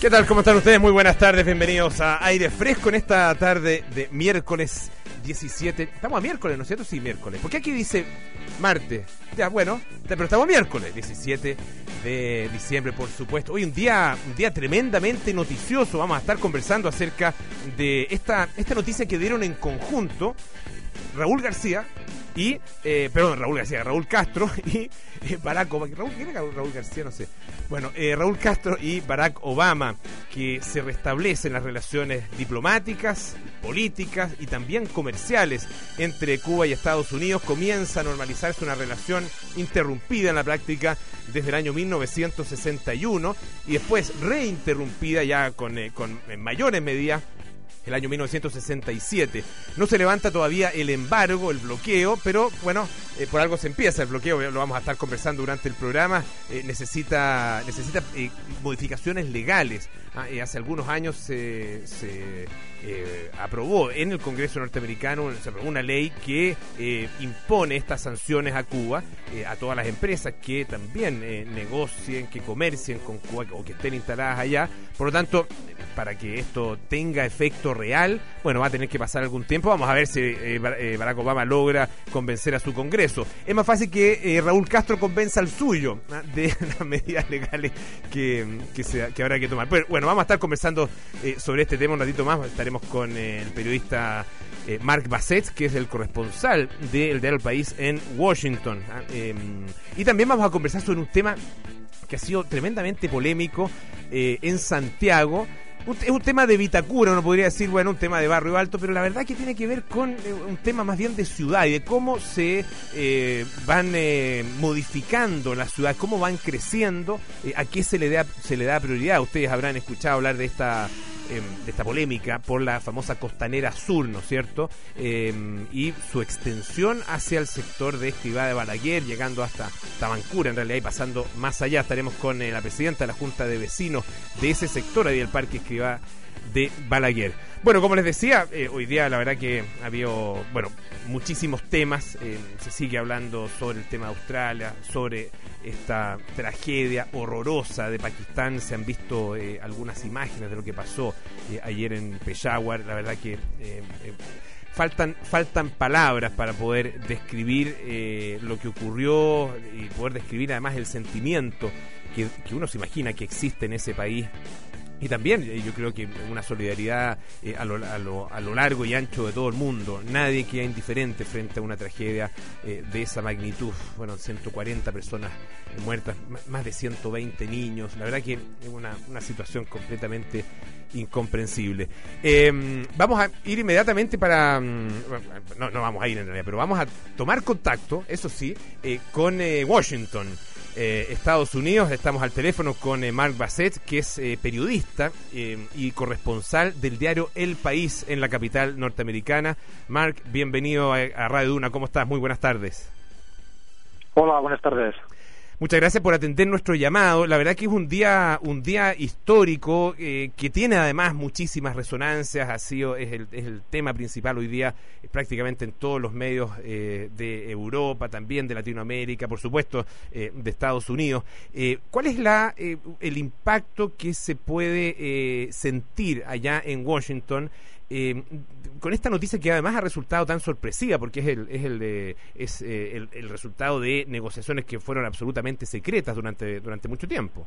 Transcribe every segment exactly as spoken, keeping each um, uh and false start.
¿Qué tal? ¿Cómo están ustedes? Muy buenas tardes, bienvenidos a Aire Fresco en esta tarde de miércoles diecisiete. Estamos a miércoles, ¿no es cierto? Sí, miércoles. ¿Por qué aquí dice martes? Ya, bueno, pero estamos miércoles, diecisiete de diciembre, por supuesto. Hoy un día, un día tremendamente noticioso. Vamos a estar conversando acerca de esta, esta noticia que dieron en conjunto Raúl García y, eh, perdón, Raúl García, Raúl Castro y eh, Barack Obama. ¿Raúl, ¿Quién era Raúl García? No sé. Bueno, eh, Raúl Castro y Barack Obama, que se restablecen las relaciones diplomáticas, políticas y también comerciales entre Cuba y Estados Unidos. Comienza a normalizarse una relación interrumpida en la práctica desde el año mil novecientos sesenta y uno y después reinterrumpida ya con, eh, con en mayores medidas el año mil novecientos sesenta y siete. No se levanta todavía el embargo, el bloqueo, pero bueno, eh, por algo se empieza el bloqueo, lo vamos a estar conversando durante el programa. Eh, necesita necesita eh, modificaciones legales. Ah, eh, hace algunos años se, se eh, aprobó en el Congreso norteamericano, se aprobó una ley que eh, impone estas sanciones a Cuba, eh, a todas las empresas que también eh, negocien, que comercien con Cuba o que estén instaladas allá. Por lo tanto, para que esto tenga efecto real, bueno, va a tener que pasar algún tiempo. Vamos a ver si eh, Barack Obama logra convencer a su Congreso. Es más fácil que eh, Raúl Castro convenza al suyo, ¿no?, de las medidas legales que, que, se, que habrá que tomar. Pero, bueno, vamos a estar conversando eh, sobre este tema un ratito más. Estaremos con eh, el periodista eh, Mark Bassett, que es el corresponsal del diario El País en Washington. ¿Ah? Eh, y también vamos a conversar sobre un tema que ha sido tremendamente polémico eh, en Santiago. Es un tema de Vitacura, uno podría decir, bueno, un tema de barrio alto, pero la verdad que tiene que ver con eh, un tema más bien de ciudad y de cómo se eh, van eh, modificando las ciudades, cómo van creciendo, eh, a qué se le da se le da prioridad. Ustedes habrán escuchado hablar de esta eh, de esta polémica por la famosa Costanera Sur, ¿no es cierto? Eh, y su extensión hacia el sector de Escribá de Balaguer, llegando hasta Tabancura, en realidad, y pasando más allá. Estaremos con eh, la presidenta de la Junta de Vecinos de ese sector, ahí del Parque Escribá de Balaguer. Bueno, como les decía, eh, hoy día la verdad que ha habido, bueno, muchísimos temas. Eh, se sigue hablando sobre el tema de Australia, sobre esta tragedia horrorosa de Pakistán. Se han visto eh, algunas imágenes de lo que pasó eh, ayer en Peshawar. La verdad que eh, eh, faltan faltan palabras para poder describir eh, lo que ocurrió y poder describir además el sentimiento que, que uno se imagina que existe en ese país. Y también eh, yo creo que una solidaridad eh, a, lo, a, lo, a lo largo y ancho de todo el mundo. Nadie queda indiferente frente a una tragedia eh, de esa magnitud. Bueno, ciento cuarenta personas muertas, más de ciento veinte niños. La verdad que es una, una situación completamente incomprensible. Eh, vamos a ir inmediatamente para... No, no vamos a ir en realidad, pero vamos a tomar contacto, eso sí, eh, con eh, Washington. Eh, Estados Unidos. Estamos al teléfono con eh, Mark Bassett, que es eh, periodista eh, y corresponsal del diario El País en la capital norteamericana. Mark, bienvenido a, a Radio Duna. ¿Cómo estás? Muy buenas tardes. Hola, buenas tardes. Muchas gracias por atender nuestro llamado. La verdad que es un día un día histórico eh, que tiene además muchísimas resonancias. Ha sido es el, es el tema principal hoy día eh, prácticamente en todos los medios eh, de Europa, también de Latinoamérica, por supuesto eh, de Estados Unidos. Eh, ¿Cuál es la eh, el impacto que se puede eh, sentir allá en Washington Eh, con esta noticia que además ha resultado tan sorpresiva, porque es el es el de, es eh, el, el resultado de negociaciones que fueron absolutamente secretas durante durante mucho tiempo?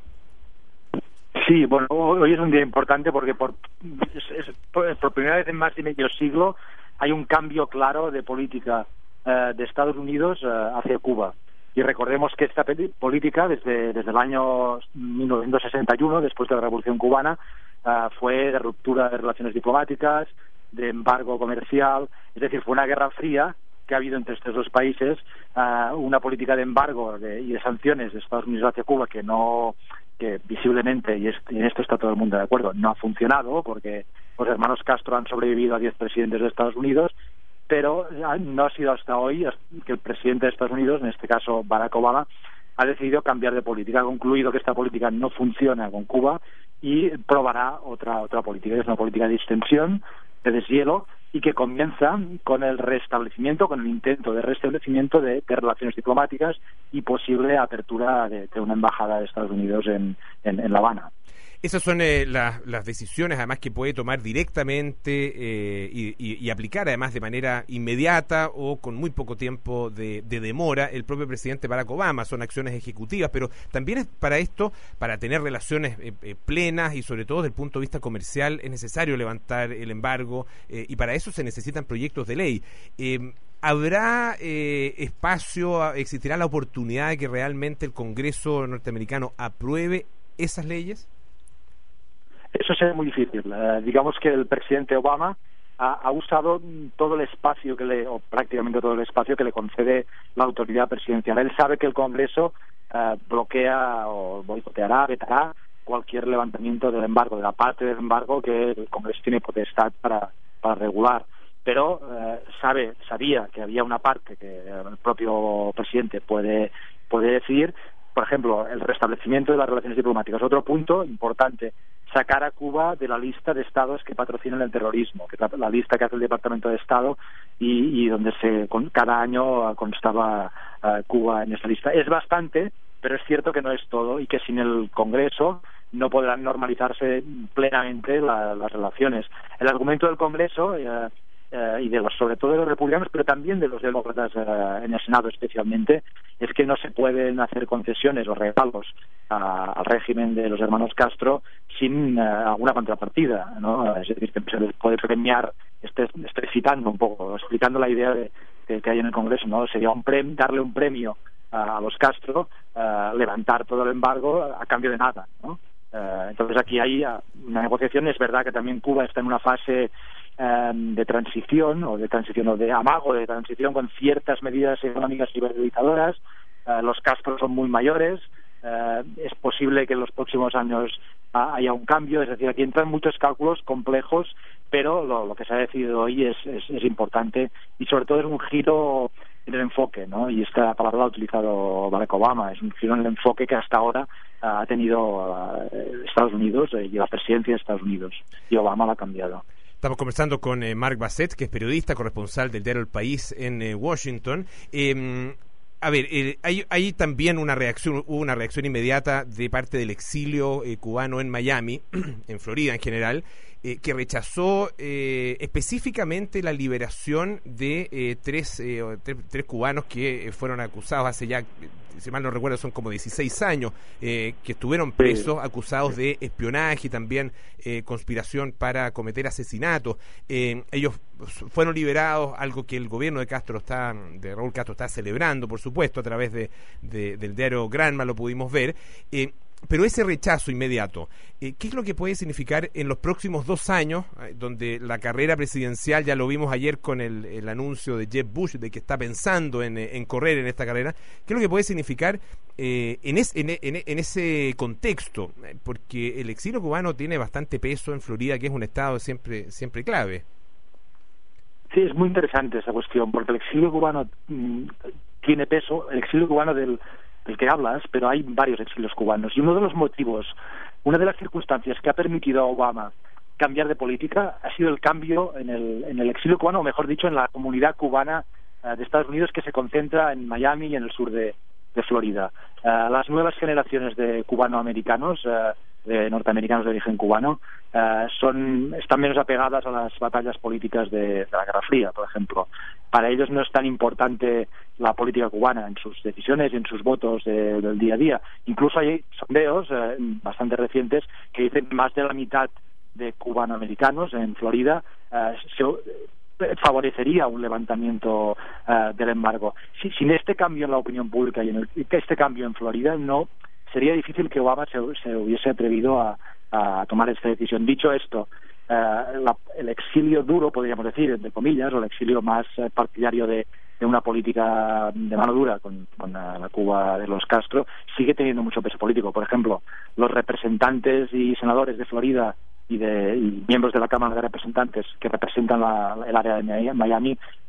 Sí, bueno, hoy es un día importante porque por es, es, por, por primera vez en más de medio siglo hay un cambio claro de política eh, de Estados Unidos eh, hacia Cuba. Y recordemos que esta política desde desde el año mil novecientos sesenta y uno, después de la Revolución Cubana, Uh, fue de ruptura de relaciones diplomáticas, de embargo comercial, es decir, fue una guerra fría que ha habido entre estos dos países, uh, una política de embargo de, y de sanciones de Estados Unidos hacia Cuba que no, que visiblemente, y, es, y en esto está todo el mundo de acuerdo, no ha funcionado, porque los hermanos Castro han sobrevivido a diez presidentes de Estados Unidos, pero no ha sido hasta hoy que el presidente de Estados Unidos, en este caso Barack Obama, ha decidido cambiar de política, ha concluido que esta política no funciona con Cuba y probará otra otra política. Es una política de extensión, de deshielo, y que comienza con el restablecimiento, con el intento de restablecimiento de, de relaciones diplomáticas y posible apertura de, de una embajada de Estados Unidos en, en, en La Habana. Esas son eh, las, las decisiones, además, que puede tomar directamente eh, y, y, y aplicar, además, de manera inmediata o con muy poco tiempo de, de demora el propio presidente Barack Obama. Son acciones ejecutivas, pero también es para esto, para tener relaciones eh, eh, plenas y sobre todo desde el punto de vista comercial, es necesario levantar el embargo eh, y para eso se necesitan proyectos de ley. Eh, ¿Habrá eh, espacio, existirá la oportunidad de que realmente el Congreso norteamericano apruebe esas leyes? Eso será muy difícil. Uh, digamos que el presidente Obama ha, ha usado todo el espacio que le, o prácticamente todo el espacio que le concede la autoridad presidencial. Él sabe que el Congreso uh, bloquea o boicoteará, vetará cualquier levantamiento del embargo, de la parte del embargo que el Congreso tiene potestad para, para regular. Pero eh, sabe, sabía que había una parte que el propio presidente puede, puede decidir, por ejemplo, el restablecimiento de las relaciones diplomáticas. Otro punto importante, sacar a Cuba de la lista de estados que patrocinan el terrorismo, que es la, la lista que hace el Departamento de Estado y, y donde se con, cada año constaba uh, Cuba en esa lista. Es bastante, pero es cierto que no es todo y que sin el Congreso no podrán normalizarse plenamente la, las relaciones. El argumento del Congreso eh, Uh, y de los, sobre todo de los republicanos, pero también de los demócratas uh, en el Senado especialmente, es que no se pueden hacer concesiones o regalos uh, al régimen de los hermanos Castro sin uh, alguna contrapartida, ¿no? Es decir, que se les puede premiar, estoy, estoy citando un poco, explicando la idea de, de que hay en el Congreso, ¿no? Sería un premio, darle un premio uh, a los Castro, uh, levantar todo el embargo a cambio de nada, ¿no? Uh, entonces aquí hay uh, una negociación. Es verdad que también Cuba está en una fase de transición o de transición o de amago de transición con ciertas medidas económicas liberalizadoras. Uh, los Castro son muy mayores, uh, es posible que en los próximos años uh, haya un cambio, es decir, aquí entran muchos cálculos complejos, pero lo, lo que se ha decidido hoy es, es, es importante y sobre todo es un giro en el enfoque, ¿no? Y esta palabra la ha utilizado Barack Obama, es un giro en el enfoque que hasta ahora uh, ha tenido uh, Estados Unidos uh, y la presidencia de Estados Unidos, y Obama la ha cambiado. Estamos conversando con eh, Marc Basset, que es periodista, corresponsal del diario El País en eh, Washington. Eh, a ver, eh, hay, hay también una reacción, hubo una reacción inmediata de parte del exilio eh, cubano en Miami, en Florida en general, eh, que rechazó eh, específicamente la liberación de eh, tres, eh, tres, tres cubanos que eh, fueron acusados hace ya, si mal no recuerdo, son como dieciséis años, eh, que estuvieron presos, acusados de espionaje y también eh, conspiración para cometer asesinatos. Eh, ellos fueron liberados, algo que el gobierno de Castro está, de Raúl Castro está celebrando, por supuesto, a través de, de del diario Granma lo pudimos ver. Eh, Pero ese rechazo inmediato, eh, ¿qué es lo que puede significar en los próximos dos años, eh, donde la carrera presidencial, ya lo vimos ayer con el, el anuncio de Jeb Bush, de que está pensando en, en correr en esta carrera? ¿Qué es lo que puede significar eh, en, es, en, en, en ese contexto? Porque el exilio cubano tiene bastante peso en Florida, que es un estado siempre, siempre clave. Sí, es muy interesante esa cuestión, porque el exilio cubano mmm, tiene peso, el exilio cubano del... del que hablas, pero hay varios exilios cubanos. Y uno de los motivos, una de las circunstancias que ha permitido a Obama cambiar de política ha sido el cambio en el, en el exilio cubano, o mejor dicho, en la comunidad cubana uh, de Estados Unidos, que se concentra en Miami y en el sur de, de Florida. Uh, las nuevas generaciones de cubanoamericanos, uh, de norteamericanos de origen cubano, uh, son están menos apegadas a las batallas políticas de, de la Guerra Fría, por ejemplo. Para ellos no es tan importante la política cubana en sus decisiones y en sus votos de, del día a día. Incluso hay sondeos eh, bastante recientes que dicen que más de la mitad de cubanoamericanos en Florida eh, se, eh, favorecería un levantamiento eh, del embargo. Si, sin este cambio en la opinión pública y en el, este cambio en Florida, no sería difícil que Obama se, se hubiese atrevido a, a tomar esta decisión. Dicho esto, Uh, la, el exilio duro, podríamos decir, entre comillas, o el exilio más uh, partidario de, de una política de mano dura con, con la, la Cuba de los Castro, sigue teniendo mucho peso político. Por ejemplo, los representantes y senadores de Florida y de y miembros de la Cámara de Representantes que representan la, el área de Miami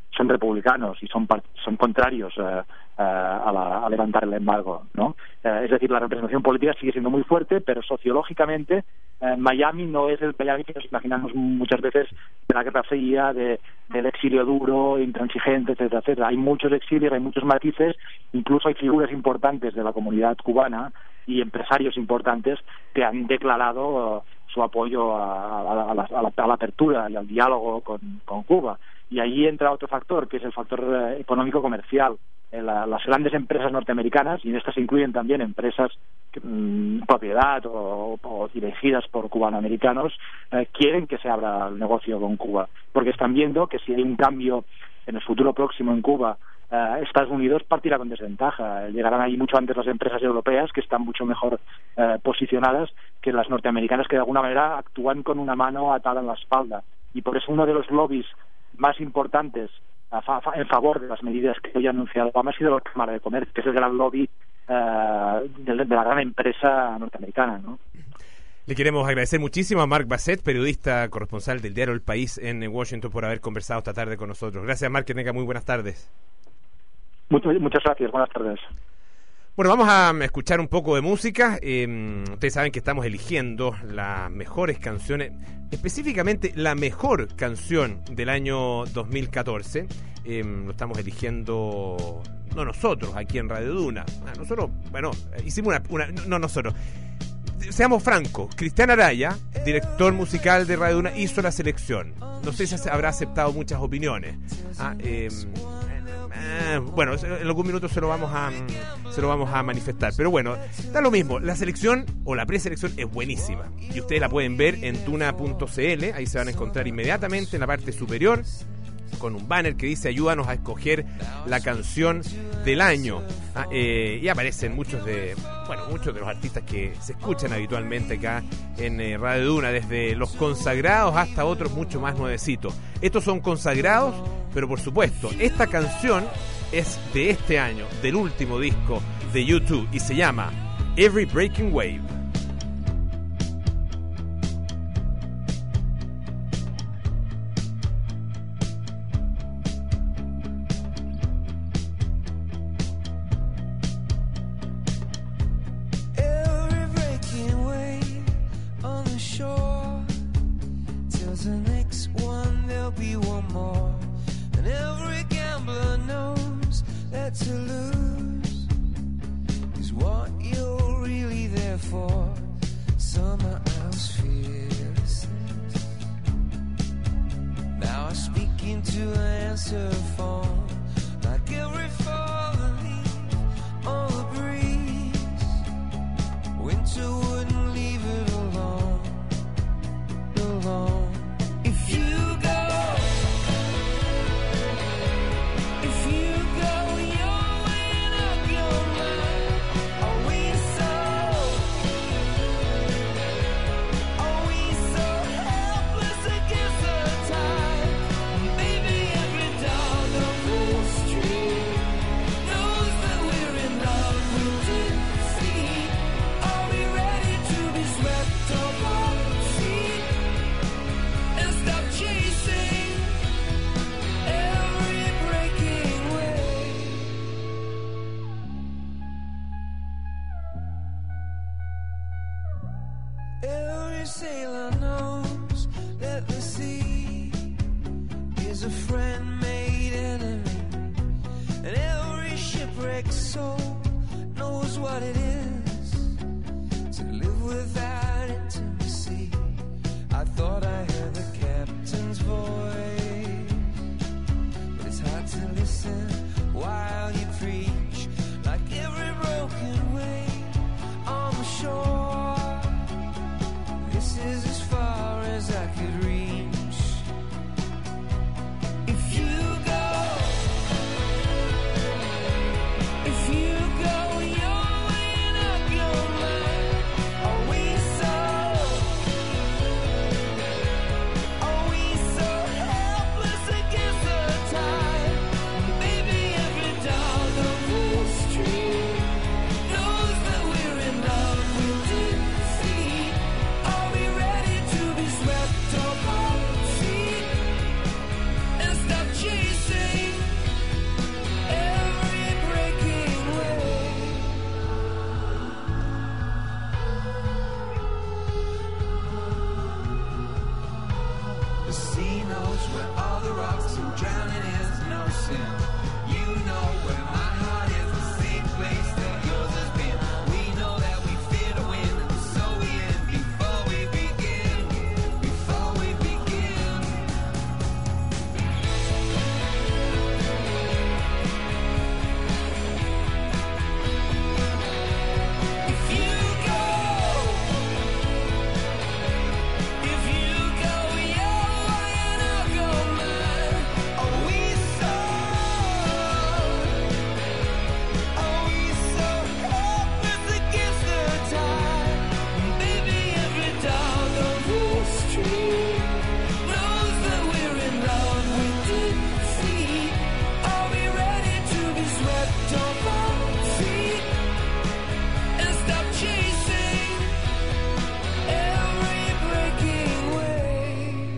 son republicanos y son son contrarios eh, eh, a, la, a levantar el embargo, ¿no? Eh, es decir, la representación política sigue siendo muy fuerte, pero sociológicamente eh, Miami no es el Miami que nos imaginamos muchas veces de la guerra fría, de, del exilio duro, intransigente, etcétera, etcétera. Hay muchos exilios, hay muchos matices, incluso hay figuras importantes de la comunidad cubana y empresarios importantes que han declarado uh, su apoyo a, a, a, la, a, la, a la apertura y al diálogo con, con Cuba. Y ahí entra otro factor, que es el factor eh, económico-comercial. Eh, la, las grandes empresas norteamericanas, y en estas se incluyen también empresas que, mmm, propiedad o, o dirigidas por cubanoamericanos, eh, quieren que se abra el negocio con Cuba, porque están viendo que si hay un cambio en el futuro próximo en Cuba, eh, Estados Unidos partirá con desventaja. Llegarán ahí mucho antes las empresas europeas, que están mucho mejor eh, posicionadas que las norteamericanas, que de alguna manera actúan con una mano atada en la espalda. Y por eso uno de los lobbies más importantes a fa en favor de las medidas que hoy ha anunciado Obama ha sido la Cámara de Comercio, que es el gran lobby uh, de, de la gran empresa norteamericana, ¿no? Le queremos agradecer muchísimo a Marc Basset, periodista corresponsal del diario El País en Washington, por haber conversado esta tarde con nosotros. Gracias, Marc, que tenga muy buenas tardes. Muchas, muchas gracias, buenas tardes. Bueno, vamos a escuchar un poco de música. Eh, ustedes saben que estamos eligiendo las mejores canciones, específicamente la mejor canción del año dos mil catorce. Eh, lo estamos eligiendo, no nosotros, aquí en Radio Duna. Nosotros, bueno, hicimos una... una no nosotros. Seamos francos, Cristian Araya, director musical de Radio Duna, hizo la selección. No sé si habrá aceptado muchas opiniones. Ah, eh, eh, bueno, en algún minuto se lo vamos a se lo vamos a manifestar. Pero bueno, da lo mismo. La selección o la preselección es buenísima. Y ustedes la pueden ver en tuna punto c l. Ahí se van a encontrar inmediatamente en la parte superior con un banner que dice ayúdanos a escoger la canción del año. Ah, eh, y aparecen muchos de bueno muchos de los artistas que se escuchan habitualmente acá en eh, Radio Duna, desde los consagrados hasta otros mucho más nuevecitos. Estos son consagrados, pero por supuesto esta canción es de este año, del último disco de U dos, y se llama Every Breaking Wave. To lose is what you're really there for. Summer house fearlessness. Now I speak into an answer phone, like every falling leaf on the breeze. Winter wouldn't leave it alone, alone. If you go, if you go. Every sailor knows that the sea is a friend made enemy, and every shipwrecked soul knows what it is to live without intimacy. I thought I heard the captain's voice, but it's hard to listen while you preach, like every broken wave on the shore. This is as far as I could reach. If you go, if you go, you're weighing up your mind. Are we so, are we so helpless against the tide? Maybe every dog on the street knows that we're in love with defeat. Are we ready to be swept apart? knows where all the rocks and drowning is no sin. You know where my heart is, the same place that yours has been. We know that we fear to win, and so we end before we begin. Before we begin. If you go, if you go your way and I'll go mine. Are we so, are we so helpless against the tide? Baby, every dog on the street knows that we're in love with defeat. Are we ready to be swept off our feet and stop chasing every breaking wave?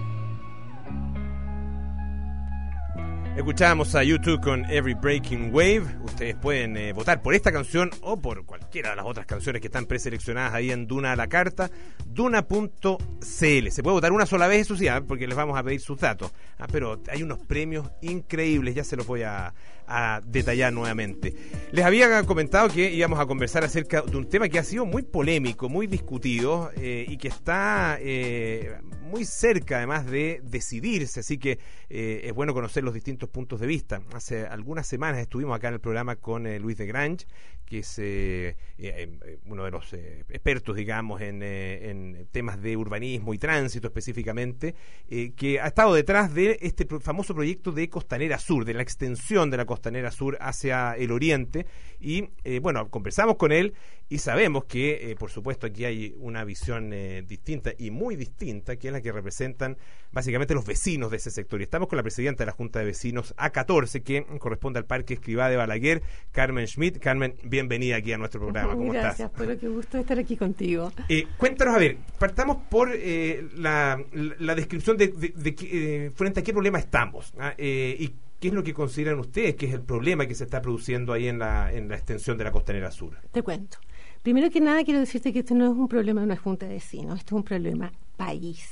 Escuchábamos a YouTube con Every Breaking Wave. Ustedes pueden eh, votar por esta canción o por cualquiera de las otras canciones que están preseleccionadas ahí en Duna a la carta, duna punto c l. Se puede votar una sola vez, eso sí, ¿ah? Porque les vamos a pedir sus datos. Ah, pero hay unos premios increíbles, ya se los voy a, a detallar nuevamente. Les había comentado que íbamos a conversar acerca de un tema que ha sido muy polémico, muy discutido eh, y que está eh, muy cerca además de decidirse, así que eh, es bueno conocer los distintos puntos de vista. Hace algunas semanas estuvimos acá en el programa con eh, Luis de Grange, que es eh, eh, uno de los eh, expertos, digamos, en, eh, en temas de urbanismo y tránsito específicamente, eh, que ha estado detrás de este pro- famoso proyecto de Costanera Sur, de la extensión de la Costanera Sur hacia el oriente, y eh, bueno, conversamos con él y sabemos que, eh, por supuesto, aquí hay una visión eh, distinta y muy distinta, que es la que representan básicamente los vecinos de ese sector. Y estamos con la presidenta de la Junta de Vecinos A catorce, que corresponde al Parque Escrivá de Balaguer, Carmen Schmidt. Carmen, bienvenida aquí a nuestro programa. ¿Cómo Gracias, estás? pero qué gusto estar aquí contigo. Eh, cuéntanos, a ver, partamos por eh, la, la, la descripción de, de, de, de eh, frente a qué problema estamos, ¿ah? eh, y qué es lo que consideran ustedes que es el problema que se está produciendo ahí en la, en la extensión de la Costanera Sur. Te cuento. Primero que nada quiero decirte que esto no es un problema de una junta de vecinos, esto es un problema país.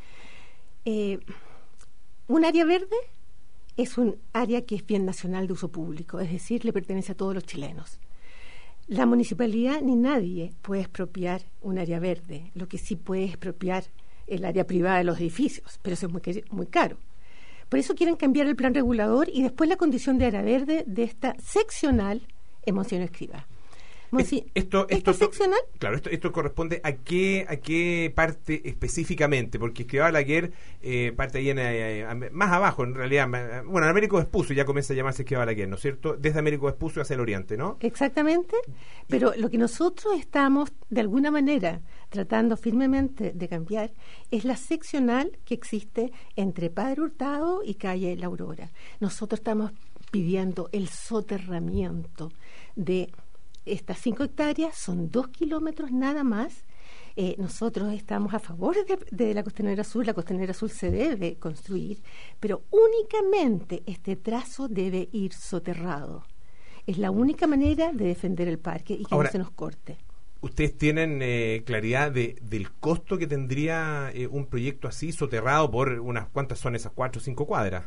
Eh, un área verde es un área que es bien nacional de uso público, es decir, le pertenece a todos los chilenos. La municipalidad ni nadie puede expropiar un área verde, lo que sí puede expropiar el área privada de los edificios, pero eso es muy, muy caro. Por eso quieren cambiar el plan regulador y después la condición de área verde de esta seccional en Monseñor Escrivá. Monsi- Esto, ¿Esta esto, seccional? Claro, esto, esto corresponde a qué a qué parte específicamente, porque Escrivá Balaguer eh, parte ahí en, eh, más abajo, en realidad. Bueno, en Américo Vespucio ya comienza a llamarse Escrivá Balaguer, ¿no es cierto? Desde Américo Vespucio hacia el oriente, ¿no? Exactamente, pero lo que nosotros estamos de alguna manera tratando firmemente de cambiar es la seccional que existe entre Padre Hurtado y calle La Aurora. Nosotros estamos pidiendo el soterramiento de estas cinco hectáreas, son dos kilómetros nada más. Eh, nosotros estamos a favor de, de la Costanera Sur, la Costanera Sur se debe construir, pero únicamente este trazo debe ir soterrado. Es la única manera de defender el parque y que Ahora, no se nos corte. ¿Ustedes tienen eh, claridad de, del costo que tendría eh, un proyecto así soterrado por unas cuantas son esas cuatro o cinco cuadras?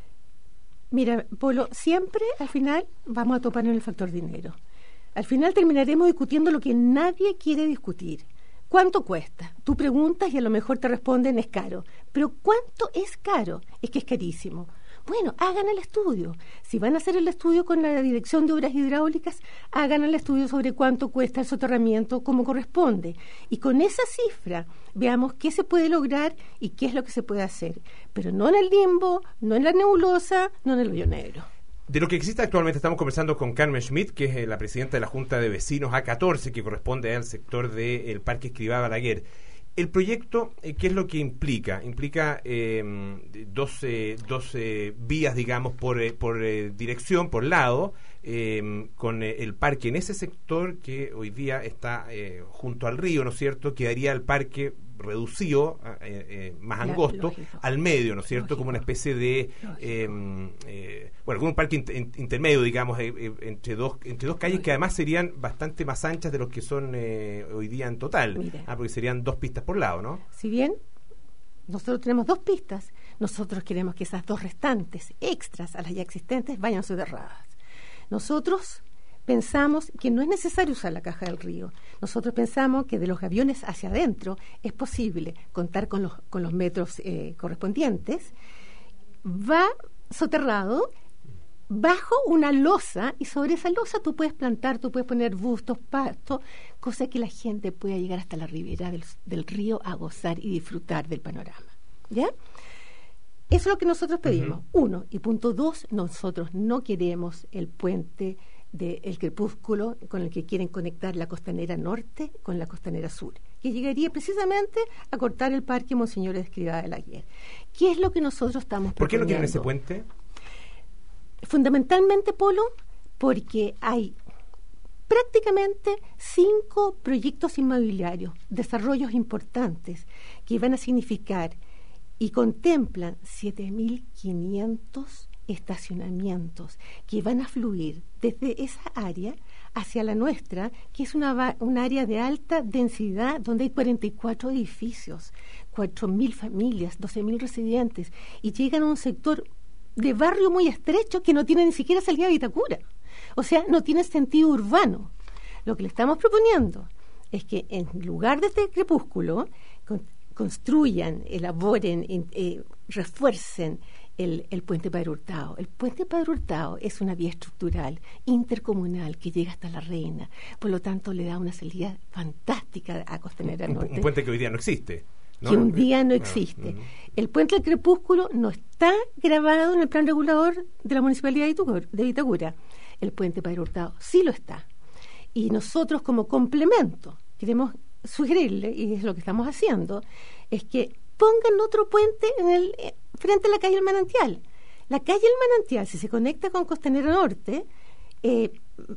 Mira, Polo, siempre al final vamos a topar en el factor dinero. Al final terminaremos discutiendo lo que nadie quiere discutir. ¿Cuánto cuesta? Tú preguntas y a lo mejor te responden es caro. Pero ¿cuánto es caro? Es que es carísimo. Bueno, hagan el estudio. Si van a hacer el estudio con la Dirección de Obras Hidráulicas, hagan el estudio sobre cuánto cuesta el soterramiento como corresponde. Y con esa cifra veamos qué se puede lograr y qué es lo que se puede hacer. Pero no en el limbo, no en la nebulosa, no en el hoyo negro. De lo que existe actualmente estamos conversando con Carmen Schmidt, que es eh, la presidenta de la Junta de Vecinos A catorce, que corresponde al sector del Parque Escrivá Balaguer. El proyecto, eh, ¿qué es lo que implica? Implica eh, dos, eh, dos eh, vías, digamos, por, eh, por eh, dirección, por lado, eh, con eh, el parque en ese sector que hoy día está eh, junto al río, ¿no es cierto? Quedaría el parque reducido, eh, eh, más angosto, Lógico. al medio, ¿no es cierto? Lógico. Como una especie de, eh, eh, bueno, como un parque inter- intermedio, digamos, eh, eh, entre dos entre dos calles Lógico. que además serían bastante más anchas de los que son eh, hoy día en total, Mira. ah, porque serían dos pistas por lado, ¿no? Si bien nosotros tenemos dos pistas, nosotros queremos que esas dos restantes, extras a las ya existentes, vayan soterradas. Nosotros pensamos que no es necesario usar la caja del río. Nosotros pensamos que de los gaviones hacia adentro es posible contar con los, con los metros eh, correspondientes. Va soterrado bajo una losa, y sobre esa losa tú puedes plantar, tú puedes poner bustos, pastos, cosa que la gente pueda llegar hasta la ribera del, del río a gozar y disfrutar del panorama. ¿Ya? Eso es lo que nosotros pedimos. Uh-huh. Uno. Y punto dos, nosotros no queremos el puente del Crepúsculo con el que quieren conectar la costanera norte con la costanera sur, que llegaría precisamente a cortar el parque Monseñor Escrivá de la Guerra. ¿Qué es lo que nosotros estamos proponiendo? ¿Por qué no quieren ese puente? Fundamentalmente, Polo, porque hay prácticamente cinco proyectos inmobiliarios, desarrollos importantes, que van a significar y contemplan siete mil quinientos estacionamientos que van a fluir desde esa área hacia la nuestra, que es una, un área de alta densidad donde hay cuarenta y cuatro edificios, cuatro mil familias, doce mil residentes, y llegan a un sector de barrio muy estrecho que no tiene ni siquiera salida a Vitacura. O sea, no tiene sentido urbano. Lo que le estamos proponiendo es que en lugar de este crepúsculo con, construyan, elaboren, eh, refuercen el, el puente Padre Hurtado. El puente Padre Hurtado es una vía estructural intercomunal que llega hasta La Reina, por lo tanto le da una salida fantástica a Costanera Norte. Un, un puente que hoy día no existe, ¿no? Que un día no existe. No, no. El puente del Crepúsculo no está grabado en el plan regulador de la Municipalidad de Vitacura. El puente Padre Hurtado sí lo está. Y nosotros, como complemento, queremos sugerirle, y es lo que estamos haciendo, es que pongan otro puente en el eh, frente a la calle El Manantial. La calle El Manantial, si se conecta con Costanera Norte, eh,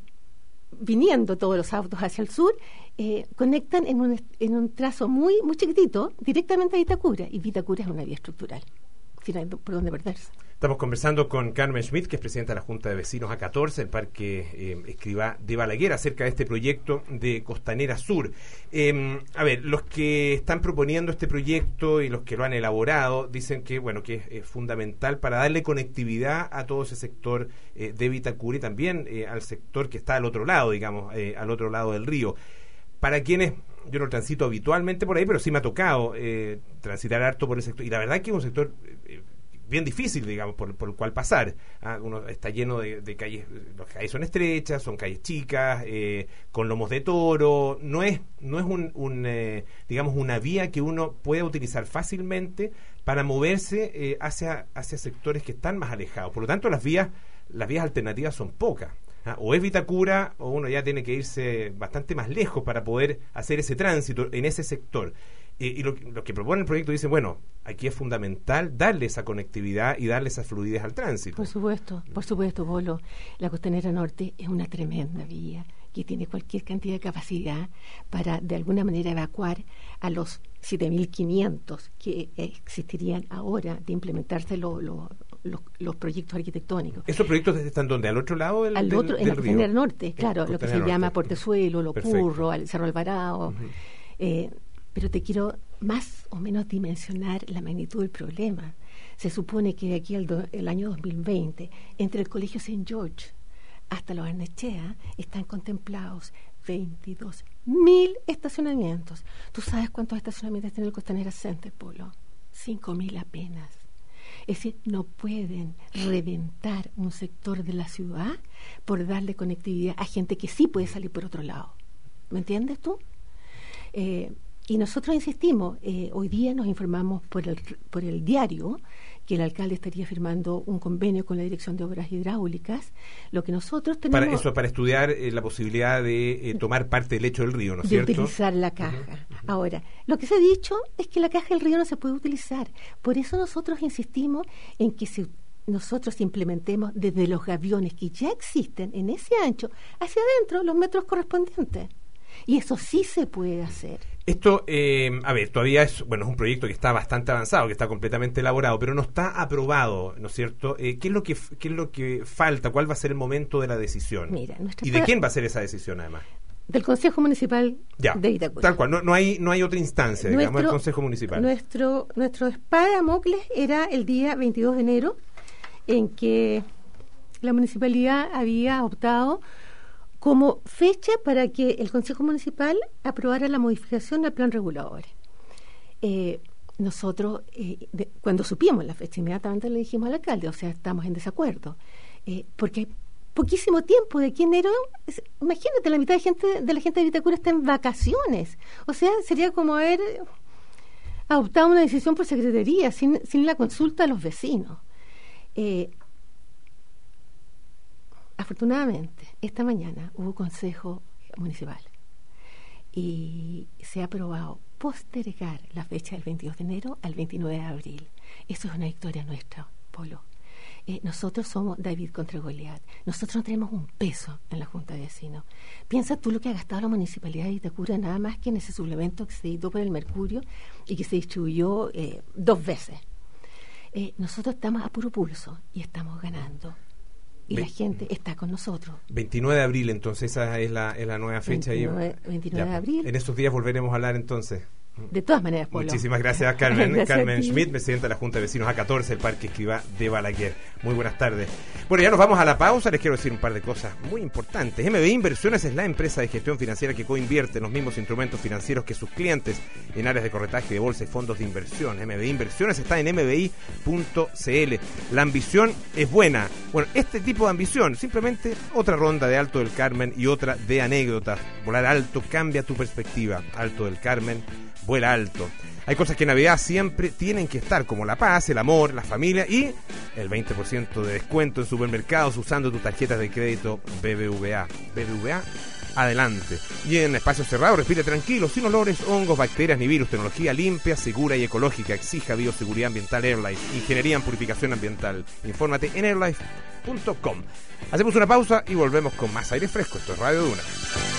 viniendo todos los autos hacia el sur, eh, conectan en un, en un trazo muy, muy chiquitito directamente a Vitacura, y Vitacura es una vía estructural, no hay por dónde perderse. Estamos conversando con Carmen Schmidt, que es presidenta de la Junta de Vecinos A catorce, el Parque eh, Escrivá de Balaguer, acerca de este proyecto de Costanera Sur. Eh, a ver, los que están proponiendo este proyecto y los que lo han elaborado dicen que, bueno, que es eh, fundamental para darle conectividad a todo ese sector eh, de Vitacura y también eh, al sector que está al otro lado, digamos, eh, al otro lado del río. Para quienes, yo no transito habitualmente por ahí, pero sí me ha tocado eh, transitar harto por el sector, y la verdad que es un sector eh, bien difícil, digamos, por, por el cual pasar. ¿Ah? Uno está lleno de, de calles, las calles son estrechas, son calles chicas, eh, con lomos de toro. No es, no es un, un eh, digamos, una vía que uno pueda utilizar fácilmente para moverse eh, hacia, hacia sectores que están más alejados. Por lo tanto, las vías, las vías alternativas son pocas. ¿Ah? O es Vitacura, o uno ya tiene que irse bastante más lejos para poder hacer ese tránsito en ese sector. Eh, y lo, lo que propone el proyecto dice, bueno, aquí es fundamental darle esa conectividad y darle esa fluidez al tránsito. Por supuesto, por supuesto, Bolo. La Costanera Norte es una tremenda vía que tiene cualquier cantidad de capacidad para, de alguna manera, evacuar a los siete mil quinientos que existirían ahora de implementarse lo, lo, los, los proyectos arquitectónicos. ¿Esos proyectos están donde? ¿Al otro lado del, Al del, otro, del en la río? Costanera Norte, claro, Costanera lo que se Norte. llama Portezuelo, Lo Perfecto. Curro, al Cerro Alvarado. Uh-huh. eh, pero te quiero más o menos dimensionar la magnitud del problema. Se supone que de aquí al do, el año dos mil veinte, entre el Colegio Saint George hasta los Arnechea, están contemplados veintidós mil estacionamientos. ¿Tú sabes cuántos estacionamientos tiene el Costanera Center, Polo? cinco mil apenas. Es decir, no pueden reventar un sector de la ciudad por darle conectividad a gente que sí puede salir por otro lado. ¿Me entiendes tú? Eh, y nosotros insistimos, eh, hoy día nos informamos por el, por el diario que el alcalde estaría firmando un convenio con la Dirección de Obras Hidráulicas. Lo que nosotros tenemos... Para eso, para estudiar eh, la posibilidad de eh, tomar parte del lecho del río, ¿no es de cierto? utilizar la caja. Uh-huh, uh-huh. Ahora, lo que se ha dicho es que la caja del río no se puede utilizar. Por eso nosotros insistimos en que se nosotros implementemos desde los gaviones que ya existen en ese ancho hacia adentro los metros correspondientes. Y eso sí se puede hacer. Esto, eh, a ver, todavía es, bueno, es un proyecto que está bastante avanzado, que está completamente elaborado, pero no está aprobado, ¿no es cierto? Eh, ¿qué es lo que qué es lo que falta? ¿Cuál va a ser el momento de la decisión? Mira, ¿Y de quién va a ser esa decisión, además? del Consejo Municipal ya, de Vitacura. Tal cual, no, no hay no hay otra instancia, nuestro, digamos, el Consejo Municipal. Nuestro, nuestro espada de Damocles era el día veintidós de enero, en que la municipalidad había optado como fecha para que el Consejo Municipal aprobara la modificación del plan regulador. Eh, nosotros, eh, de, cuando supimos la fecha, inmediatamente le dijimos al alcalde, o sea, estamos en desacuerdo, eh, porque hay poquísimo tiempo, de aquí en enero, es, imagínate, la mitad de gente de la gente de Vitacura está en vacaciones, o sea, sería como haber adoptado una decisión por secretaría, sin, sin la consulta a los vecinos. Eh, afortunadamente, esta mañana hubo consejo municipal y se ha aprobado postergar la fecha del veintidós de enero al veintinueve de abril. Eso es una victoria nuestra, Polo. Eh, nosotros somos David contra Goliat. Nosotros no tenemos un peso en la Junta de Vecinos. Piensa tú lo que ha gastado la Municipalidad de Vitacura nada más que en ese suplemento que se editó por el Mercurio y que se distribuyó eh, dos veces. Eh, nosotros estamos a puro pulso y estamos ganando. Y Ve- la gente está con nosotros. veintinueve de abril, entonces, esa es la, es la nueva fecha. veintinueve, veintinueve ya, de abril. En estos días volveremos a hablar entonces. De todas maneras, Polo. Muchísimas gracias, Carmen. Gracias Carmen Schmidt, presidenta de la Junta de Vecinos A catorce, el Parque Escribá de Balaguer. Muy buenas tardes. Bueno, ya nos vamos a la pausa. Les quiero decir un par de cosas muy importantes. M B I Inversiones es la empresa de gestión financiera que coinvierte en los mismos instrumentos financieros que sus clientes en áreas de corretaje de bolsa y fondos de inversión. M B I Inversiones está en m b i punto c l. La ambición es buena. Bueno, este tipo de ambición, simplemente otra ronda de Alto del Carmen y otra de anécdotas. Volar alto cambia tu perspectiva. Alto del Carmen, vuela alto. Hay cosas que en Navidad siempre tienen que estar, como la paz, el amor, la familia y el veinte por ciento de descuento en supermercados usando tus tarjetas de crédito B B V A. B B V A, adelante. Y en espacios cerrados, respire tranquilo, sin olores, hongos, bacterias ni virus. Tecnología limpia, segura y ecológica. Exija bioseguridad ambiental Airlife. Ingeniería en purificación ambiental. Infórmate en airlife punto com. Hacemos una pausa y volvemos con más aire fresco. Esto es Radio Duna.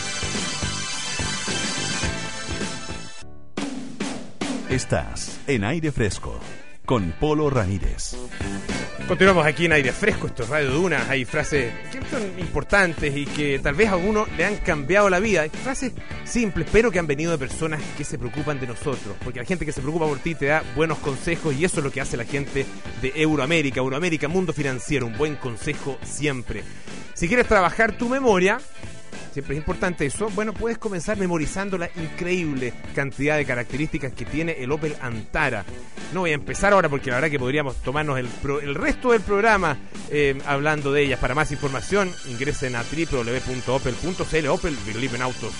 Estás en Aire Fresco con Polo Ramírez. Continuamos aquí en Aire Fresco, esto es Radio Duna. Hay frases que son importantes y que tal vez a algunos le han cambiado la vida. Hay frases simples, pero que han venido de personas que se preocupan de nosotros. Porque la gente que se preocupa por ti te da buenos consejos y eso es lo que hace la gente de Euroamérica. Euroamérica, mundo financiero, un buen consejo siempre. Si quieres trabajar tu memoria, siempre es importante eso, bueno, puedes comenzar memorizando la increíble cantidad de características que tiene el Opel Antara. No voy a empezar ahora porque la verdad que podríamos tomarnos el, pro, el resto del programa eh, hablando de ellas. Para más información, ingresen a doble u doble u doble u punto opel punto c l. Opel, we live in autos.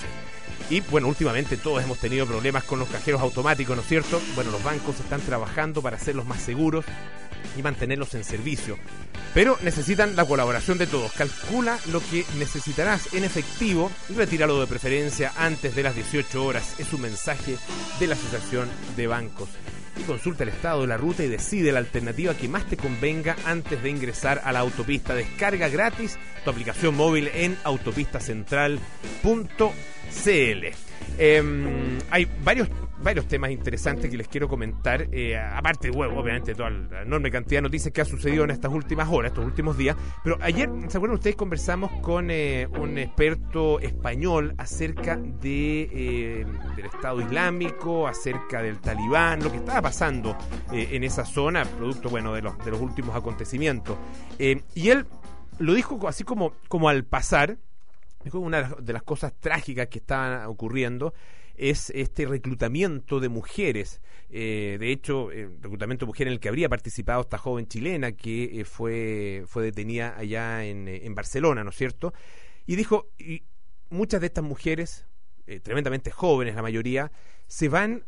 Y bueno, últimamente todos hemos tenido problemas con los cajeros automáticos, ¿no es cierto? Bueno, los bancos están trabajando para hacerlos más seguros y mantenerlos en servicio. Pero necesitan la colaboración de todos. Calcula lo que necesitarás en efectivo y retíralo de preferencia antes de las dieciocho horas. Es un mensaje de la Asociación de Bancos. Y consulta el estado de la ruta y decide la alternativa que más te convenga antes de ingresar a la autopista. Descarga gratis tu aplicación móvil en autopista central punto c l. Eh, hay varios varios temas interesantes que les quiero comentar, eh, aparte, bueno, obviamente toda la enorme cantidad de noticias que ha sucedido en estas últimas horas, estos últimos días, pero ayer, ¿se acuerdan ustedes? Conversamos con eh, un experto español acerca de eh, del Estado Islámico, acerca del Talibán, lo que estaba pasando eh, en esa zona, producto, bueno, de los, de los últimos acontecimientos, eh, y él lo dijo así como, como al pasar. Dijo una de las cosas trágicas que estaban ocurriendo es este reclutamiento de mujeres. Eh, de hecho, el reclutamiento de mujeres en el que habría participado esta joven chilena que eh, fue, fue detenida allá en, en Barcelona, ¿no es cierto? Y dijo, y muchas de estas mujeres, eh, tremendamente jóvenes la mayoría, se van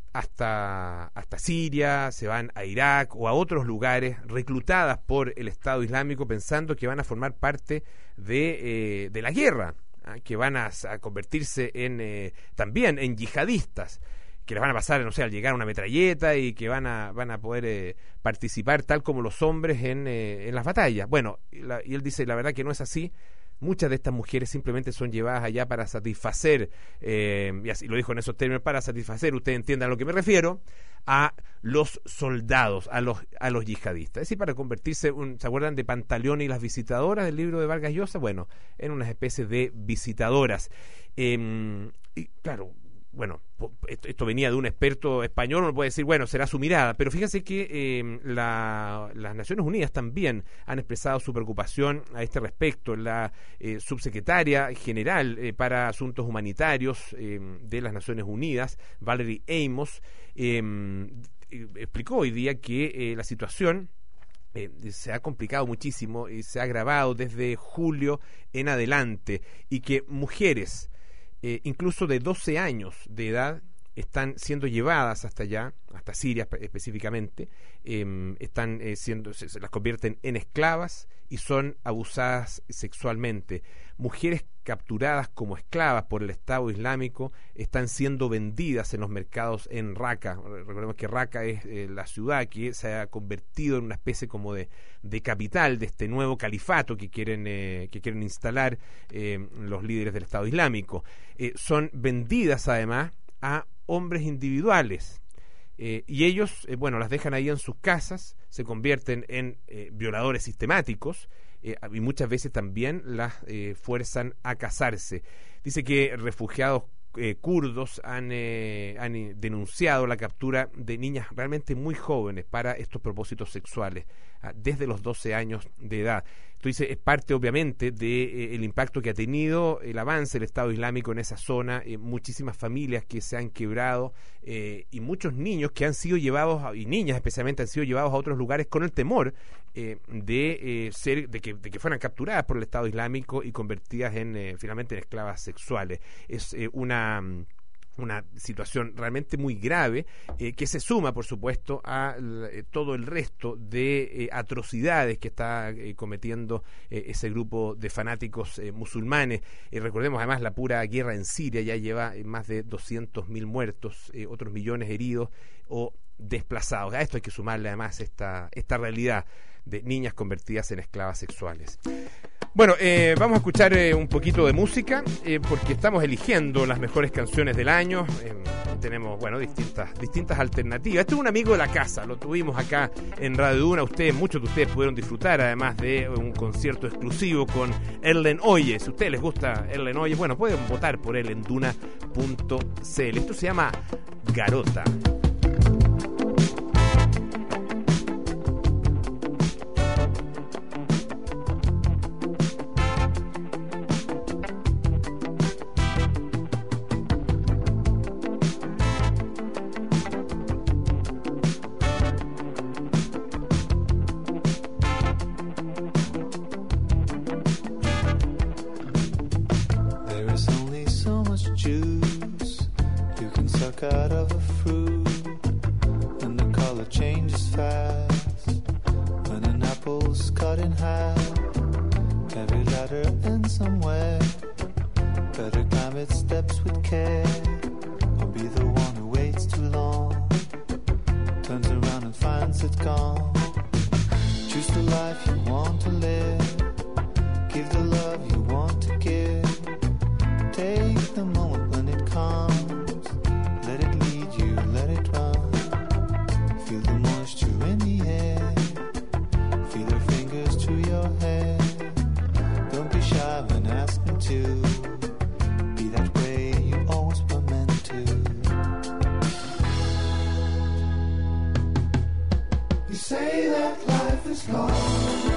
hasta, hasta Siria, se van a Irak o a otros lugares reclutadas por el Estado Islámico pensando que van a formar parte de, eh, de la guerra, ¿eh? que van a, a convertirse en eh, también en yihadistas, que les van a pasar, no sé, al llegar una metralleta y que van a van a poder eh, participar tal como los hombres en, eh, en las batallas. Bueno, la, y él dice, la verdad que no es así. muchas de estas mujeres simplemente son llevadas allá para satisfacer, eh, y así lo dijo en esos términos, para satisfacer, usted entienda a lo que me refiero, a los soldados, a los a los yihadistas. Es decir, para convertirse, un, ¿se acuerdan de Pantaleón y las visitadoras del libro de Vargas Llosa? Bueno, en una especie de visitadoras. Eh, y claro, bueno, esto, esto venía de un experto español, uno puede decir, bueno, será su mirada, pero fíjense que eh, la, las Naciones Unidas también han expresado su preocupación a este respecto. La eh, subsecretaria general eh, para Asuntos Humanitarios eh, de las Naciones Unidas, Valerie Amos, eh, explicó hoy día que eh, la situación Eh, se ha complicado muchísimo y se ha agravado desde julio en adelante, y que mujeres eh, incluso de doce años de edad están siendo llevadas hasta allá, hasta Siria específicamente, eh, están eh, siendo, se, se las convierten en esclavas y son abusadas sexualmente. Mujeres capturadas como esclavas por el Estado Islámico están siendo vendidas en los mercados en Raqqa. Recordemos que Raqqa es eh, la ciudad que se ha convertido en una especie como de, de capital de este nuevo califato que quieren eh, que quieren instalar eh, los líderes del Estado Islámico. Eh, son vendidas además a hombres individuales, eh, y ellos, eh, bueno, las dejan ahí en sus casas, se convierten en eh, violadores sistemáticos, eh, y muchas veces también las eh, fuerzan a casarse. Dice que refugiados eh, kurdos han, eh, han eh, denunciado la captura de niñas realmente muy jóvenes para estos propósitos sexuales, ah, desde los doce años de edad. Entonces es parte obviamente del de, eh, impacto que ha tenido el avance del Estado Islámico en esa zona, eh, muchísimas familias que se han quebrado, eh, y muchos niños que han sido llevados, a, y niñas especialmente, han sido llevados a otros lugares con el temor eh, de eh, ser de que, de que fueran capturadas por el Estado Islámico y convertidas en eh, finalmente en esclavas sexuales. Es eh, una... una situación realmente muy grave, eh, que se suma, por supuesto, a eh, todo el resto de eh, atrocidades que está eh, cometiendo eh, ese grupo de fanáticos eh, musulmanes. Eh, recordemos además la pura guerra en Siria ya lleva eh, más de doscientos mil muertos, eh, otros millones heridos o desplazados. A esto hay que sumarle además esta, esta realidad de niñas convertidas en esclavas sexuales. Bueno, eh, vamos a escuchar eh, un poquito de música, eh, porque estamos eligiendo las mejores canciones del año. Eh, tenemos, bueno, distintas distintas alternativas. Este es un amigo de la casa, lo tuvimos acá en Radio Duna. Ustedes, muchos de ustedes pudieron disfrutar, además de un concierto exclusivo con Erlen Oye. Si a ustedes les gusta Erlen Oye, bueno, pueden votar por él en duna punto c l. Esto se llama Garota. Out of a fruit, and the color changes fast. When an apple's cut in half, every ladder ends somewhere. Better climb its steps with care, or be the one who waits too long, turns around and finds it gone. Choose the life you want to live, give the love you want to give. Take the moment when it comes. Let it lead you, let it run. Feel the moisture in the air. Feel her fingers to your hair. Don't be shy when asking to be that way you always were meant to. You say that life is gone.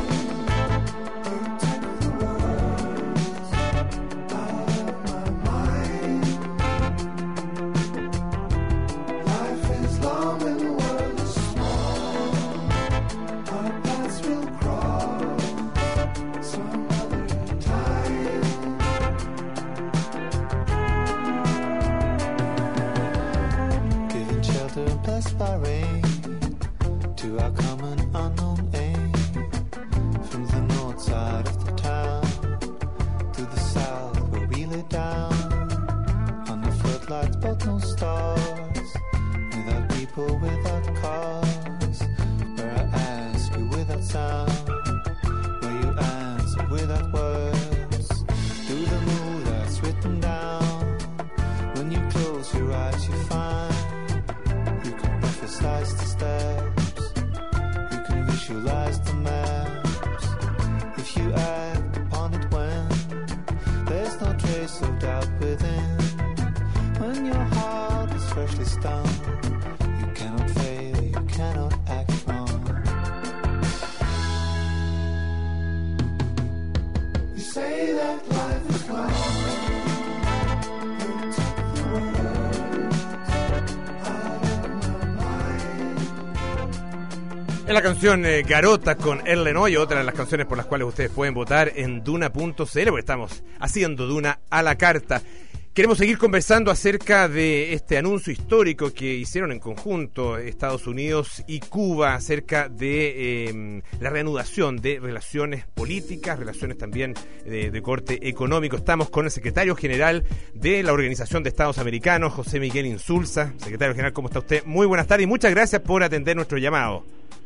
By rain to our common unknown aim, from the north side of the town to the south where we lay down on the floodlights, but no stars, without people, without cars, where I ask you without sound, where you answer without words, freshly stung. You cannot fail, you cannot act wrong. You say that life is gone. You took the words out of my mind. Es la canción eh, Garota con Erlen Hoy, otra de las canciones por las cuales ustedes pueden votar en Duna punto c l, porque estamos haciendo Duna a la carta. Queremos seguir conversando acerca de este anuncio histórico que hicieron en conjunto Estados Unidos y Cuba acerca de eh, la reanudación de relaciones políticas, relaciones también de, de corte económico. Estamos con el secretario general de la Organización de Estados Americanos, José Miguel Insulza. Secretario general, ¿cómo está usted? Muy buenas tardes y muchas gracias por atender nuestro llamado.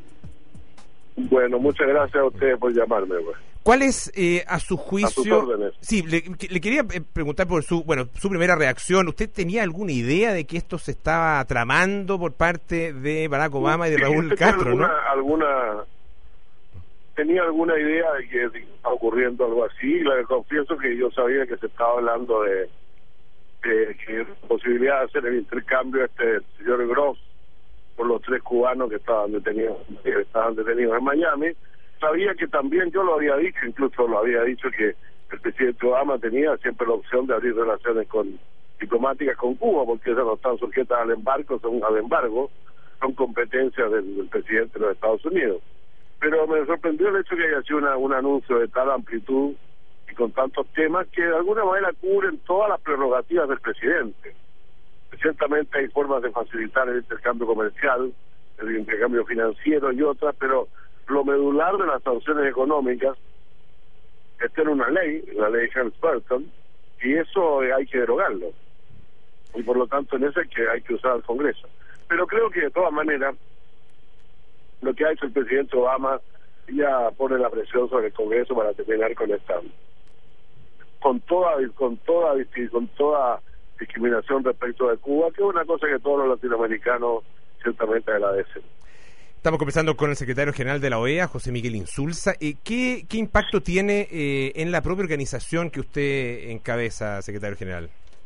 Bueno, muchas gracias a ustedes por llamarme, pues. ¿Cuál es, eh, a su juicio? A sus órdenes. Sí, le, le quería eh, preguntar por su, bueno, su primera reacción. ¿Usted tenía alguna idea de que esto se estaba tramando por parte de Barack Obama y de Raúl sí, Castro, alguna, no? Alguna, tenía alguna idea de que estaba ocurriendo algo así. Le confieso que yo sabía que se estaba hablando de, de que posibilidad de hacer el intercambio este señor Gross por los tres cubanos que estaban detenidos, que estaban detenidos en Miami. Sabía que también, yo lo había dicho, incluso lo había dicho, que el presidente Obama tenía siempre la opción de abrir relaciones con diplomáticas con Cuba, porque esas no están sujetas al embargo, son al embargo, son competencias del, del presidente de los Estados Unidos. Pero me sorprendió el hecho que haya sido una, un anuncio de tal amplitud y con tantos temas que de alguna manera cubren todas las prerrogativas del presidente. Ciertamente hay formas de facilitar el intercambio comercial, el intercambio financiero y otras, pero lo medular de las sanciones económicas está en una ley, la ley Helms-Burton, y eso hay que derogarlo. Y por lo tanto en eso hay que, hay que usar al Congreso. Pero creo que de todas maneras lo que ha hecho el presidente Obama ya pone la presión sobre el Congreso para terminar con esta, con toda, con toda, con toda discriminación respecto de Cuba, que es una cosa que todos los latinoamericanos ciertamente agradecen. Estamos conversando con el secretario general de la O E A, José Miguel Insulza. Eh, ¿qué, ¿Qué impacto tiene eh, en la propia organización que usted encabeza, secretario general?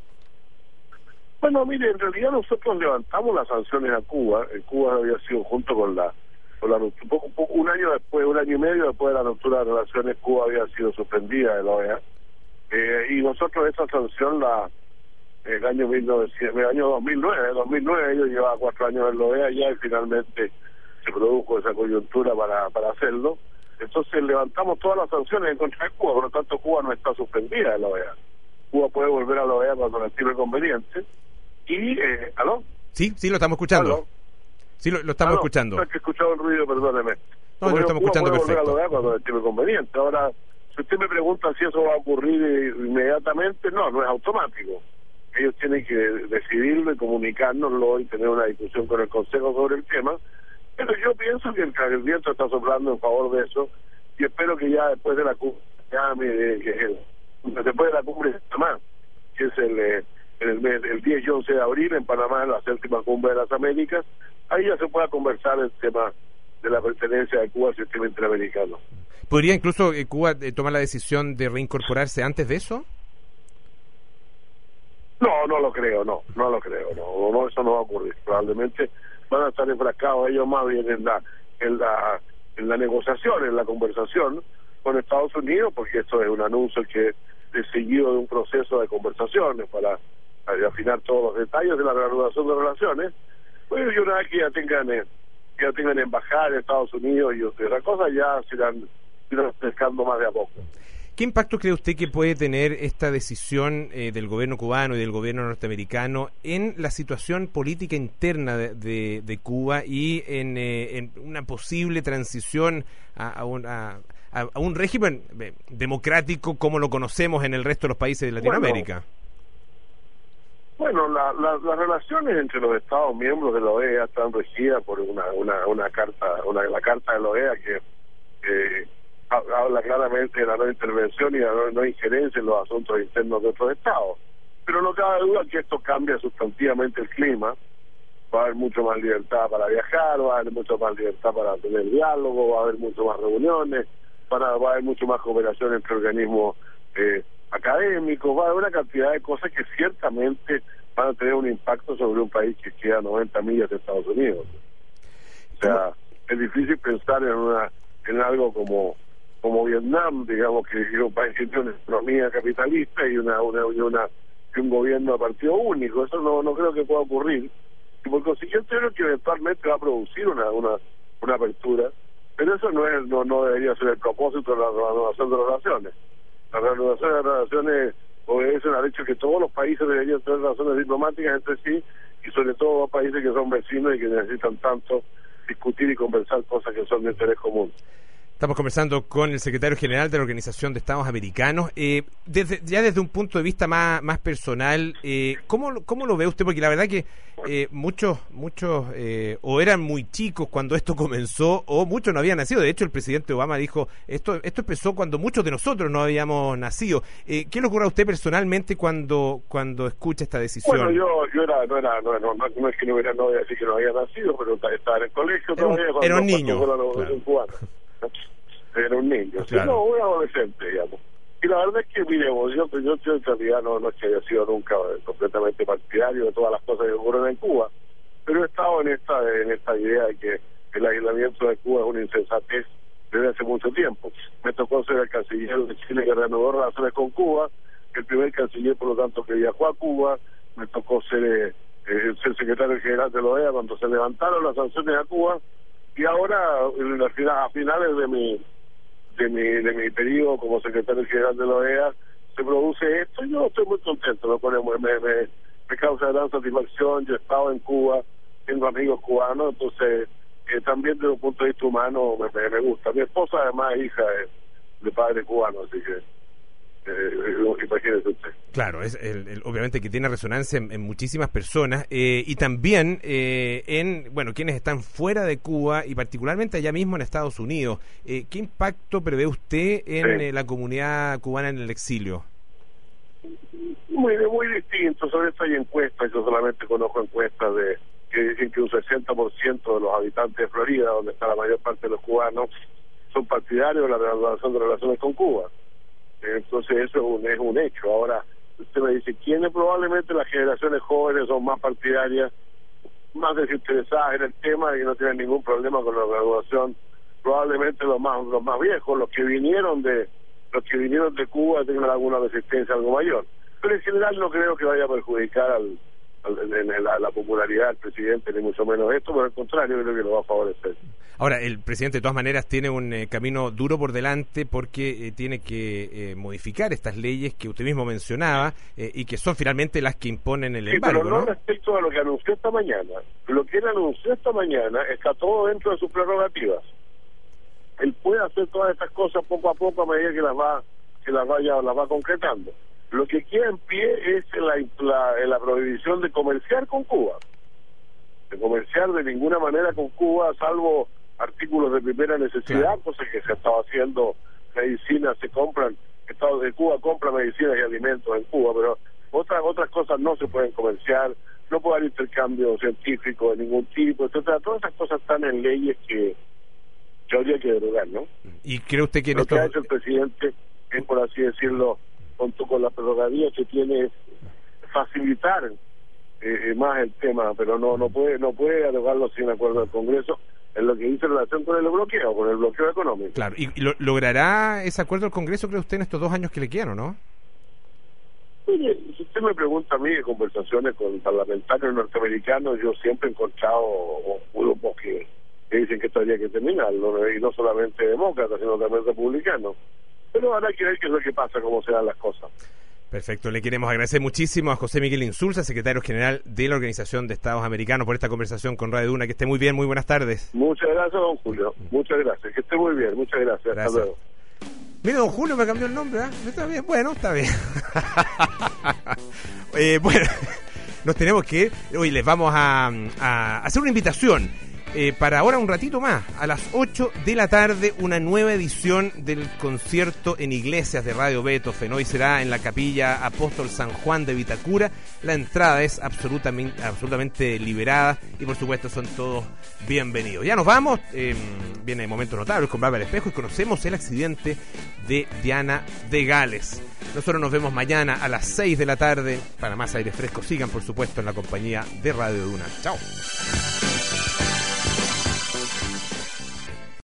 Bueno, mire, en realidad nosotros levantamos las sanciones a Cuba. En Cuba había sido junto con la, con la un, poco, un año después, un año y medio después de la ruptura de relaciones, Cuba había sido suspendida de la O E A. Eh, y nosotros esa sanción la el año mil novecientos, el año dos mil nueve, dos mil nueve ellos llevaban cuatro años en la O E A ya y finalmente se produjo esa coyuntura para, para hacerlo. Entonces levantamos todas las sanciones en contra de Cuba, por lo tanto Cuba no está suspendida de la O E A. Cuba puede volver a la O E A cuando le estime conveniente. Y, eh, ¿aló? Sí, sí, lo estamos escuchando. ¿Aló? Sí, lo, lo estamos ¿Aló? escuchando. No es que he escuchado el ruido, perdóneme. No, lo estamos escuchando Cuba puede perfecto. volver a la O E A cuando le estime conveniente. Ahora, si usted me pregunta si eso va a ocurrir eh, inmediatamente, no, no es automático. Ellos tienen que decidirlo y comunicárnoslo y tener una discusión con el Consejo sobre el tema. Pero yo pienso que el, el viento está soplando en favor de eso y espero que ya después de la cumbre, ya me, que el, después de la cumbre de Panamá, que es el, eh, el, mes, el diez y once de abril en Panamá, en la séptima cumbre de las Américas, ahí ya se pueda conversar el tema de la pertenencia de Cuba al sistema interamericano. ¿Podría incluso eh, Cuba eh, tomar la decisión de reincorporarse antes de eso? No, no lo creo, no, no lo creo, no, no, eso no va a ocurrir. Probablemente van a estar enfrascados ellos más bien en la, en la, en la negociación, en la conversación con Estados Unidos, porque esto es un anuncio que es seguido de un proceso de conversaciones para, para afinar todos los detalles de la reanudación de relaciones. Pues y una vez que ya tengan, eh, ya tengan embajada en Estados Unidos y otras cosas, ya se irán, se irán pescando más de a poco. ¿Qué impacto cree usted que puede tener esta decisión eh, del gobierno cubano y del gobierno norteamericano en la situación política interna de, de, de Cuba y en, eh, en una posible transición a, a, un, a, a un régimen eh, democrático como lo conocemos en el resto de los países de Latinoamérica? Bueno, bueno la, la, las relaciones entre los Estados miembros de la O E A están regidas por una, una, una carta, una, la carta de la O E A que... Eh, habla claramente de la no intervención y la no, no injerencia en los asuntos internos de otros estados. Pero no cabe duda que esto cambia sustantivamente el clima. Va a haber mucho más libertad para viajar, va a haber mucho más libertad para tener diálogo, va a haber mucho más reuniones, para, va a haber mucho más cooperación entre organismos eh, académicos, va a haber una cantidad de cosas que ciertamente van a tener un impacto sobre un país que queda a noventa millas de Estados Unidos. O sea, es difícil pensar en una en algo como como Vietnam, digamos, que es un país que tiene una economía capitalista y una, una, y una y un gobierno de partido único. Eso no no creo que pueda ocurrir. Y por consiguiente creo que eventualmente va a producir una una, una apertura, pero eso no es no no debería ser el propósito de la renovación de relaciones. La renovación de las relaciones obedece al hecho que todos los países deberían tener relaciones diplomáticas entre sí, y sobre todo los países que son vecinos y que necesitan tanto discutir y conversar cosas que son de interés común. Estamos conversando con el secretario general de la Organización de Estados Americanos. Eh, desde, ya desde un punto de vista más, más personal, eh, ¿cómo, ¿cómo lo ve usted? Porque la verdad que eh, muchos, muchos eh, o eran muy chicos cuando esto comenzó, o muchos no habían nacido. De hecho, el presidente Obama dijo, esto esto empezó cuando muchos de nosotros no habíamos nacido. Eh, ¿Qué le ocurre a usted personalmente cuando cuando escucha esta decisión? Bueno, yo, yo era, no, era, no, no, no, no es que no, hubiera, no voy a decir que no había nacido, pero estaba en el colegio era un, todavía. Era un niño. Fue la Revolución Cubana. Era un niño, claro. Sí, no, un adolescente, digamos. Y la verdad es que, miremos, yo, yo, yo en realidad no, no es que haya sido nunca completamente partidario de todas las cosas que ocurren en Cuba, pero he estado en esta en esta idea de que el aislamiento de Cuba es una insensatez desde hace mucho tiempo. Me tocó ser el canciller de Chile que reanudó relaciones con Cuba, el primer canciller, por lo tanto, que viajó a Cuba. Me tocó ser, eh, eh, ser secretario general de la O E A cuando se levantaron las sanciones a Cuba, y ahora, a finales de mi de mi de mi periodo como secretario general de la O E A, se produce esto, y yo estoy muy contento, ¿no? me, me, me causa gran satisfacción. Yo he estado en Cuba, tengo amigos cubanos, entonces eh, también desde un punto de vista humano me, me, me gusta. Mi esposa además es hija de, de padre cubano, así que eh, imagínese usted. Claro, es el, el, obviamente que tiene resonancia en, en muchísimas personas, eh, y también eh, en, bueno, quienes están fuera de Cuba y particularmente allá mismo en Estados Unidos. Eh, ¿Qué impacto prevé usted en sí. eh, la comunidad cubana en el exilio? Muy, muy distinto. Sobre esto hay encuestas, yo solamente conozco encuestas de que dicen que un sesenta por ciento de los habitantes de Florida, donde está la mayor parte de los cubanos, son partidarios de la reanudación de relaciones con Cuba. Entonces eso es un, es un hecho. Ahora, usted me dice, ¿quiénes probablemente las generaciones jóvenes son más partidarias, más desinteresadas en el tema y no tienen ningún problema con la reanudación? Probablemente los más los más viejos, los que vinieron de los que vinieron de Cuba, tengan alguna resistencia algo mayor. Pero en general no creo que vaya a perjudicar al, al, en la, la popularidad del presidente, ni mucho menos esto, por el contrario, creo que lo va a favorecer. Ahora, el presidente de todas maneras tiene un eh, camino duro por delante porque eh, tiene que eh, modificar estas leyes que usted mismo mencionaba eh, y que son finalmente las que imponen el sí, embargo, pero no, ¿no? Respecto a lo que anunció esta mañana, lo que él anunció esta mañana está todo dentro de sus prerrogativas. Él puede hacer todas estas cosas poco a poco a medida que las va que las vaya las va concretando. Lo que queda en pie es la, la, la prohibición de comerciar con Cuba, de comerciar de ninguna manera con Cuba, salvo artículos de primera necesidad, claro. Cosas que se estaba haciendo, medicinas se compran, Estado de Cuba compra medicinas y alimentos en Cuba, pero otras otras cosas no se pueden comerciar, no puede haber intercambio científico de ningún tipo, etcétera. Todas esas cosas están en leyes que, que habría que derogar, ¿no? ¿Y cree usted que lo esto... que ha hecho el presidente es, por así decirlo, junto con la prerrogativa que tiene, facilitar eh, más el tema, pero no no puede no puede derogarlo sin acuerdo del Congreso, en lo que dice en relación con el bloqueo, con el bloqueo económico. Claro, ¿y lo, logrará ese acuerdo del Congreso, cree usted, en estos dos años que le quedan, o no? Mire, si usted me pregunta a mí de conversaciones con parlamentarios norteamericanos, yo siempre he encontrado grupos que, que dicen que esto habría que terminarlo, y no solamente demócratas, sino también republicanos. Pero habrá que ver qué es lo que pasa, cómo se dan las cosas. Perfecto, le queremos agradecer muchísimo a José Miguel Insulza, secretario general de la Organización de Estados Americanos, por esta conversación con Radio Duna. Que esté muy bien, muy buenas tardes. Muchas gracias, don Julio. Muchas gracias. Que esté muy bien, muchas gracias. gracias. Hasta luego. Mira, don Julio me cambió el nombre, ¿eh? Está bien, bueno, está bien. eh, bueno, nos tenemos que ir. Hoy les vamos a, a hacer una invitación. eh, para ahora un ratito más, a las ocho de la tarde, una nueva edición del concierto en iglesias de Radio Beethoven. Hoy será en la Capilla Apóstol San Juan de Vitacura. La entrada es absolutamente, absolutamente liberada y por supuesto son todos bienvenidos. Ya nos vamos, eh, viene Momentos Notables con Bárbara Espejo y conocemos el accidente de Diana de Gales. Nosotros nos vemos mañana a las seis de la tarde para más aire fresco. Sigan por supuesto en la compañía de Radio Duna. Chao.